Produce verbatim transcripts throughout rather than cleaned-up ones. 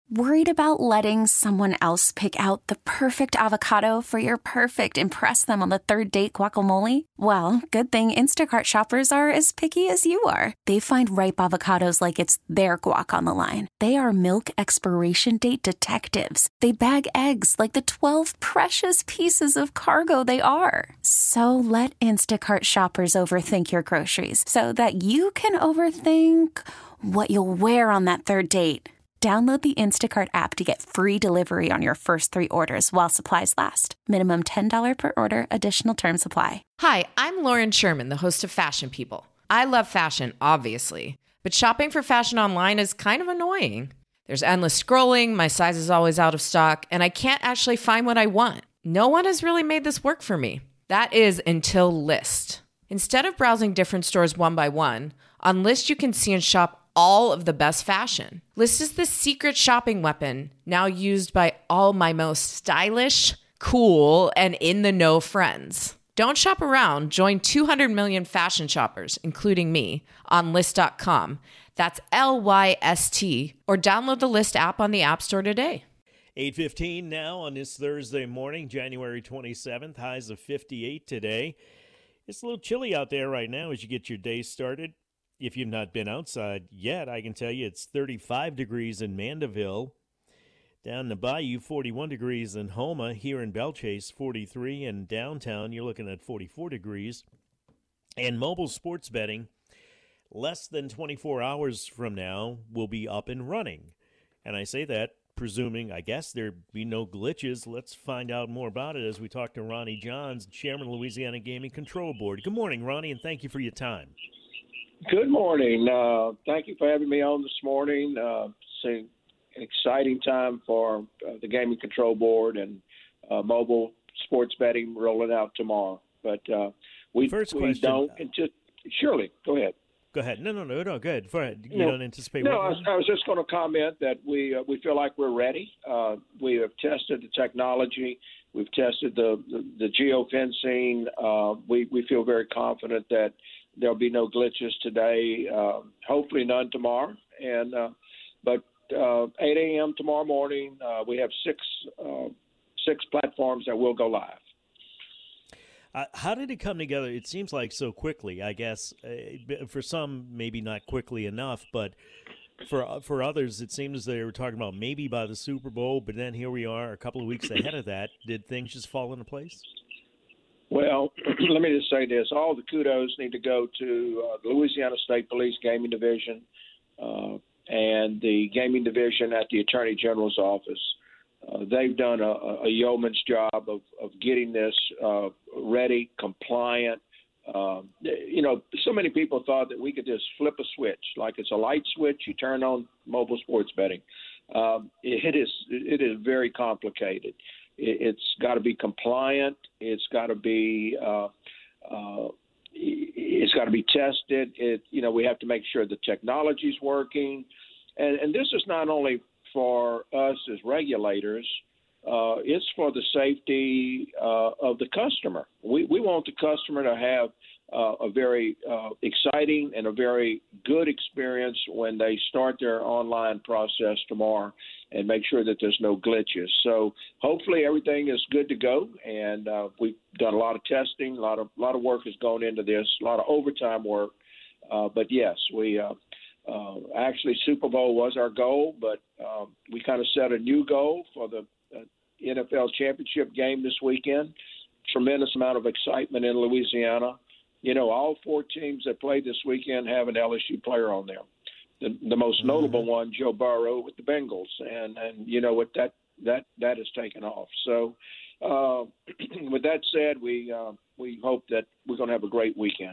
Worried about letting someone else pick out the perfect avocado for your perfect impress them on the third date guacamole? Well, good thing Instacart shoppers are as picky as you are. They find ripe avocados like it's their guac on the line. They are milk expiration date detectives. They bag eggs like the twelve precious pieces of cargo they are. So let Instacart shoppers overthink your groceries so that you can overthink what you'll wear on that third date. Download the Instacart app to get free delivery on your first three orders while supplies last. Minimum ten dollars per order. Additional terms apply. Hi, I'm Lauren Sherman, the host of Fashion People. I love fashion, obviously, but shopping for fashion online is kind of annoying. There's endless scrolling, my size is always out of stock, and I can't actually find what I want. No one has really made this work for me. That is until Lyst. Instead of browsing different stores one by one, on Lyst you can see and shop all of the best fashion. Lyst is the secret shopping weapon now used by all my most stylish, cool, and in-the-know friends. Don't shop around. Join two hundred million fashion shoppers, including me, on Lyst dot com. That's L Y S T. Or download the Lyst app on the App Store today. eight fifteen now on this Thursday morning, January twenty-seventh. Highs of fifty-eight today. It's a little chilly out there right now as you get your day started. If you've not been outside yet, I can tell you it's thirty-five degrees in Mandeville. Down in the Bayou, forty-one degrees in Homa. Here in Belchase, forty-three. And downtown, you're looking at forty-four degrees. And mobile sports betting, less than twenty-four hours from now, will be up and running. And I say that presuming, I guess, there be no glitches. Let's find out more about it as we talk to Ronnie Johns, Chairman of Louisiana Gaming Control Board. Good morning, Ronnie, and thank you for your time. Good morning. Uh, thank you for having me on this morning. Uh, it's an exciting time for uh, the Gaming Control Board and uh, mobile sports betting rolling out tomorrow. But uh, we, First we question. don't anticipate. Surely, go ahead. Go ahead. No, no, no, no. Go ahead. Go ahead. You no, don't anticipate No, what? I was, I was just going to comment that we uh, we feel like we're ready. Uh, we have tested the technology. We've tested the the, the geofencing. Uh, we we feel very confident that there'll be no glitches today. Uh, hopefully none tomorrow. And uh, but uh, eight a.m. tomorrow morning, uh, we have six uh, six platforms that will go live. Uh, how did it come together? It seems like so quickly, I guess. Uh, for some, maybe not quickly enough, but for for others, it seems they were talking about maybe by the Super Bowl, but then here we are a couple of weeks ahead of that. Did things just fall into place? Well, let me just say this. All the kudos need to go to uh, the Louisiana State Police Gaming Division uh, and the Gaming Division at the Attorney General's office. Uh, they've done a, a yeoman's job of, of getting this uh, ready, compliant. Uh, you know, so many people thought that we could just flip a switch, like it's a light switch, you turn on mobile sports betting. Um, it is it is very complicated. It's got to be compliant. It's got to be uh, uh, it's got to be tested. It you know we have to make sure the technology's working, and and this is not only for us as regulators. Uh, it's for the safety uh, of the customer. We we want the customer to have uh, a very uh, exciting and a very good experience when they start their online process tomorrow, and make sure that there's no glitches. So hopefully everything is good to go, and uh, we've done a lot of testing, a lot of a lot of work has gone into this, a lot of overtime work. Uh, but yes, we uh, uh, actually Super Bowl was our goal, but uh, we kind of set a new goal for the uh, N F L championship game this weekend. Tremendous amount of excitement in Louisiana. You know, all four teams that played this weekend have an L S U player on them. The, the most notable mm-hmm. one, Joe Burrow with the Bengals, and and you know what that that that has taken off. So, uh, with that said, we uh, we hope that we're going to have a great weekend.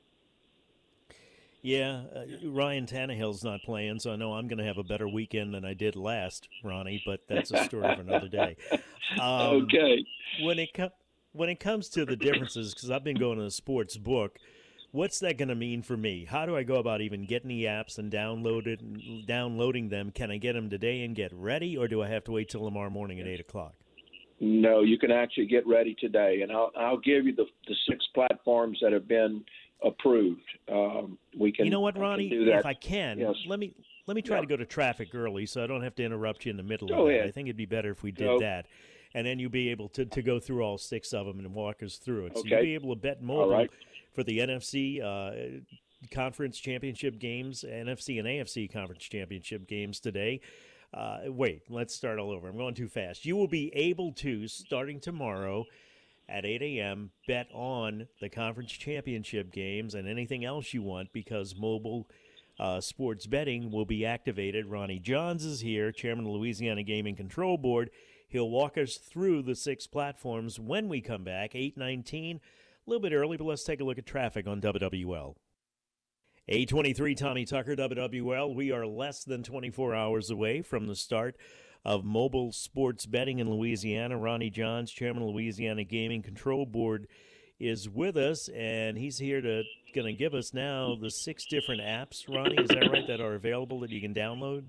Yeah, uh, Ryan Tannehill's not playing, so I know I'm going to have a better weekend than I did last, Ronnie. But that's a story for another day. Um, okay. When it com- when it comes to the differences, because I've been going to a sports book. What's that going to mean for me? How do I go about even getting the apps and download it and downloading them? Can I get them today and get ready, or do I have to wait till tomorrow morning at eight o'clock? No, you can actually get ready today, and I'll, I'll give you the, the six platforms that have been approved. Um, we can. You know what, Ronnie? I can do that. If I can, yes. let me let me try yeah. to go to traffic early so I don't have to interrupt you in the middle Go of ahead. that. I think it'd be better if we did Go. that. And then you'll be able to, to go through all six of them and walk us through it. So Okay. you'll be able to bet mobile All right. for the N F C uh, conference championship games, N F C and A F C conference championship games today. Uh, wait, let's start all over. I'm going too fast. You will be able to, starting tomorrow at eight a.m., bet on the conference championship games and anything else you want because mobile uh, sports betting will be activated. Ronnie Johns is here, chairman of the Louisiana Gaming Control Board. He'll walk us through the six platforms when we come back, eight nineteen. A little bit early, but let's take a look at traffic on W W L. eight twenty-three, Tommy Tucker, W W L. We are less than twenty-four hours away from the start of mobile sports betting in Louisiana. Ronnie Johns, chairman of Louisiana Gaming Control Board, is with us, and he's here to going to give us now the six different apps, Ronnie, is that right, that are available that you can download?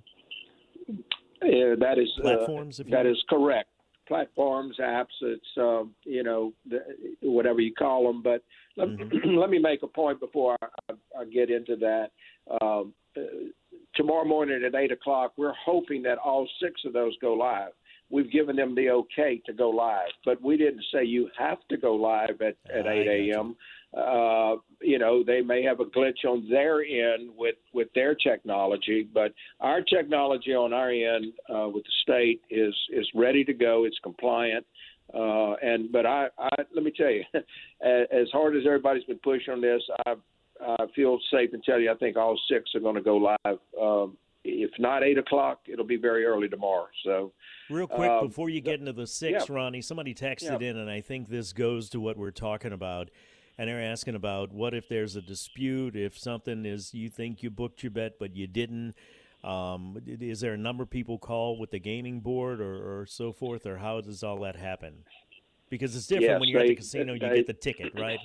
Yeah, that is Platforms, uh, if you that will. is correct. Platforms, apps, it's uh, you know the, whatever you call them. But let, Mm-hmm. let me make a point before I, I, I get into that. Um, uh, tomorrow morning at eight o'clock, we're hoping that all six of those go live. We've given them the okay to go live, but we didn't say you have to go live at, at I eight a.m. Uh, you know, they may have a glitch on their end with, with their technology, but our technology on our end uh, with the state is, is ready to go. It's compliant. Uh, and but I, I let me tell you, as hard as everybody's been pushing on this, I, I feel safe and tell you I think all six are going to go live. Um, if not eight o'clock, it'll be very early tomorrow. So, real quick, um, before you get into the six, yeah. Ronnie, somebody texted Yeah. in, and I think this goes to what we're talking about. And they're asking about what if there's a dispute, if something is you think you booked your bet but you didn't. Um, is there a number people call with the gaming board or, or so forth, or how does all that happen? Because it's different Yes, when you're at the they- casino, you they- get the ticket, right?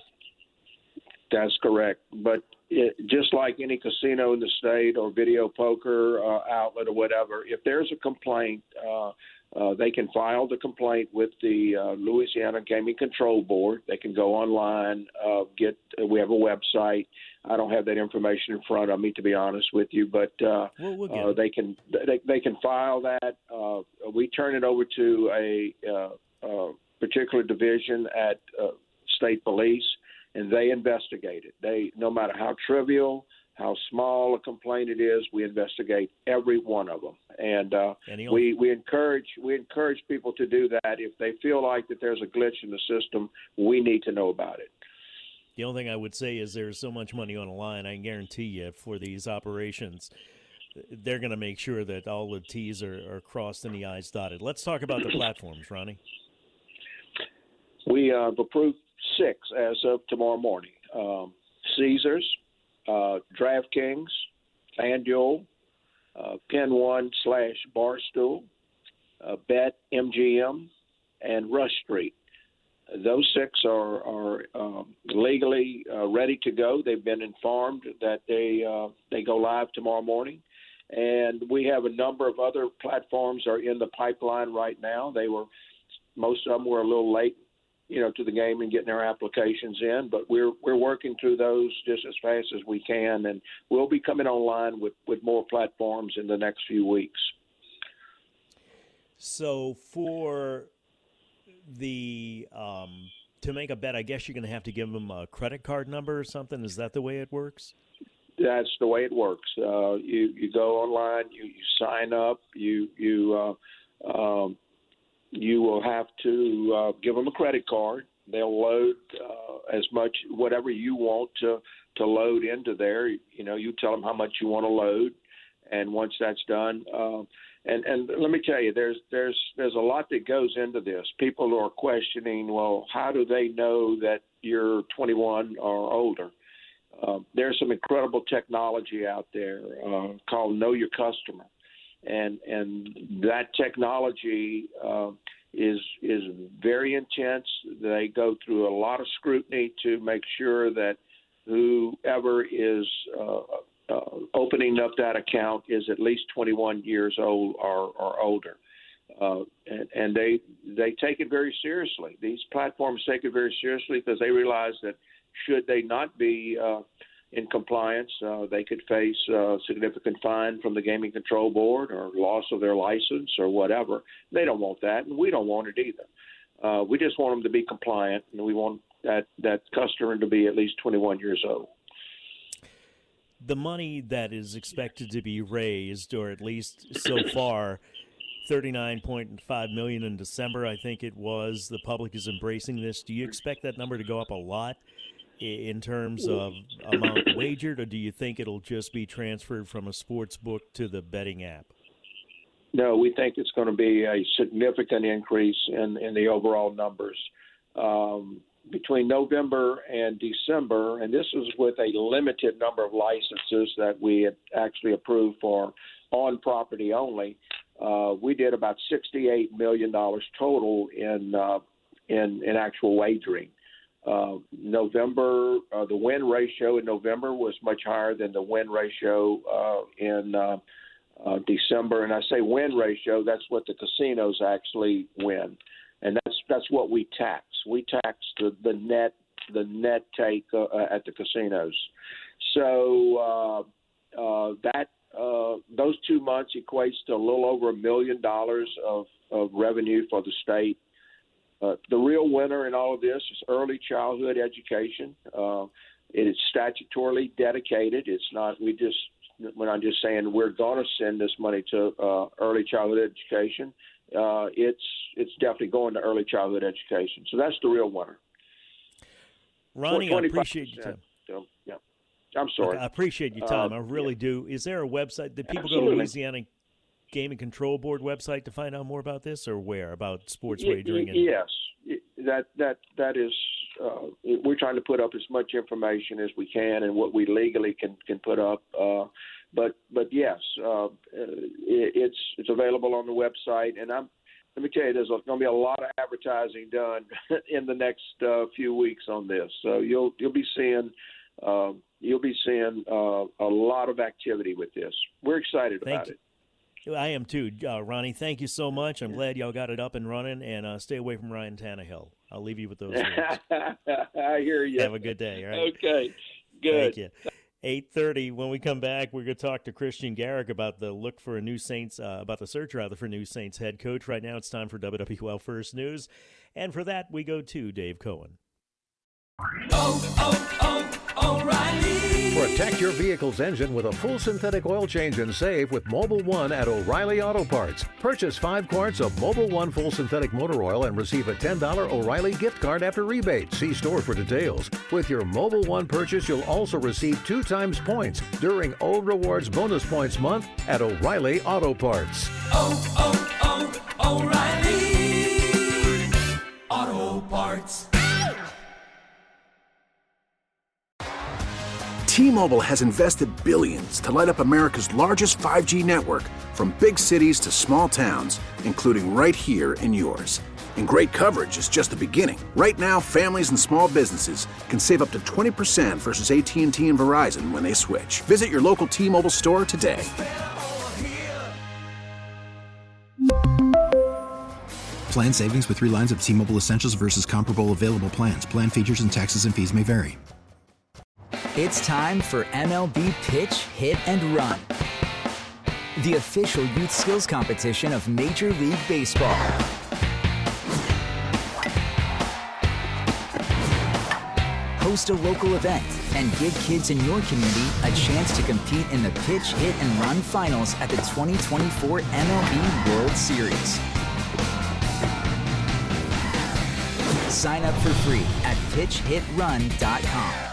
That's correct. But it, just like any casino in the state or video poker uh, outlet or whatever, if there's a complaint, uh, uh, they can file the complaint with the uh, Louisiana Gaming Control Board. They can go online, uh, get. Uh, we have a website. I don't have that information in front of me, to be honest with you, but uh, We'll, we'll get uh, it. they can they, they can file that. Uh, we turn it over to a uh, uh, particular division at uh, state police, and they investigate it. They, no matter how trivial, how small a complaint it is, we investigate every one of them. And uh, And the only- we, we encourage we encourage people to do that. If they feel like that there's a glitch in the system, we need to know about it. The only thing I would say is there's so much money on the line, I can guarantee you, for these operations, they're going to make sure that all the T's are, are crossed and the I's dotted. Let's talk about the platforms, Ronnie. We uh, have approved six as of tomorrow morning. Um, Caesars, uh, DraftKings, FanDuel, uh, Pin One slash Barstool, uh, Bet M G M, and Rush Street. Those six are, are um, legally uh, ready to go. They've been informed that they uh, they go live tomorrow morning, and we have a number of other platforms are in the pipeline right now. They were most of them were a little late, you know, to the game and getting their applications in, but we're we're working through those just as fast as we can, and we'll be coming online with, with more platforms in the next few weeks. So for the um, to make a bet, I guess you're going to have to give them a credit card number or something. Is that the way it works? That's the way it works. Uh, you you go online, you, you sign up, you you uh, um, you will have to uh, give them a credit card. They'll load uh, as much whatever you want to to load into there. You know, you tell them how much you want to load, and once that's done. Uh, And and let me tell you, there's there's there's a lot that goes into this. People are questioning, well, how do they know that you're twenty-one or older? Uh, there's some incredible technology out there uh, called Know Your Customer, and and that technology uh, is is very intense. They go through a lot of scrutiny to make sure that whoever is uh, Uh, opening up that account is at least twenty-one years old or, or older. Uh, and, and they they take it very seriously. These platforms take it very seriously because they realize that should they not be uh, in compliance, uh, they could face a significant fine from the Gaming Control Board or loss of their license or whatever. They don't want that, and we don't want it either. Uh, we just want them to be compliant, and we want that, that customer to be at least twenty-one years old. The money that is expected to be raised, or at least so far, thirty-nine point five million dollars in December, I think it was. The public is embracing this. Do you expect that number to go up a lot in terms of amount wagered, or do you think it'll just be transferred from a sports book to the betting app? No, we think it's going to be a significant increase in, in the overall numbers. Um, between November and December, and this is with a limited number of licenses that we had actually approved for on property only, uh, we did about sixty-eight million dollars total in, uh, in, in actual wagering. Uh, November, uh, the win ratio in November was much higher than the win ratio uh, in uh, uh, December. And I say win ratio, that's what the casinos actually win, and that's that's what we tax. We tax the, the net the net take uh, at the casinos. So uh, uh, that uh, those two months equates to a little over a million dollars of, of revenue for the state. Uh, the real winner in all of this is early childhood education. Uh, it is statutorily dedicated. It's not we just we're not just saying we're going to send this money to uh, early childhood education. Uh, it's it's definitely going to early childhood education. So that's the real winner. Ronnie, I appreciate your time. So, yeah, I'm sorry. I appreciate your time. Uh, I really yeah. do. Is there a website that people Absolutely. go to Louisiana Gaming Control Board website to find out more about this, or where about sports wagering? And- yes, that that that is. Uh, we're trying to put up as much information as we can and what we legally can can put up. Uh, but but yes, uh, it, it's it's available on the website, and I'm. Let me tell you, there's going to be a lot of advertising done in the next uh, few weeks on this. So you'll you'll be seeing uh, you'll be seeing uh, a lot of activity with this. We're excited Thank about you. it. I am too, uh, Ronnie. Thank you so much. I'm glad y'all got it up and running, and uh, stay away from Ryan Tannehill. I'll leave you with those words. I hear you. Have a good day. All right. Okay. Good. Thank you. eight thirty, when we come back, we're going to talk to Christian Garrick about the look for a new Saints, uh, about the search rather for new Saints head coach. Right now it's time for W W L First News. And for that, we go to Dave Cohen. Oh, oh, oh, O'Reilly. Protect your vehicle's engine with a full synthetic oil change and save with Mobil One at O'Reilly Auto Parts. Purchase five quarts of Mobil One full synthetic motor oil and receive a ten dollars O'Reilly gift card after rebate. See store for details. With your Mobil One purchase, you'll also receive two times points during O Rewards Bonus Points Month at O'Reilly Auto Parts. Oh, oh, oh, O'Reilly Auto Parts. T-Mobile has invested billions to light up America's largest five G network, from big cities to small towns, including right here in yours. And great coverage is just the beginning. Right now, families and small businesses can save up to twenty percent versus A T and T and Verizon when they switch. Visit your local T-Mobile store today. Plan savings with three lines of T-Mobile Essentials versus comparable available plans. Plan features and taxes and fees may vary. It's time for M L B Pitch, Hit, and Run, the official youth skills competition of Major League Baseball. Host a local event and give kids in your community a chance to compete in the Pitch, Hit, and Run finals at the twenty twenty-four M L B World Series. Sign up for free at pitch hit run dot com.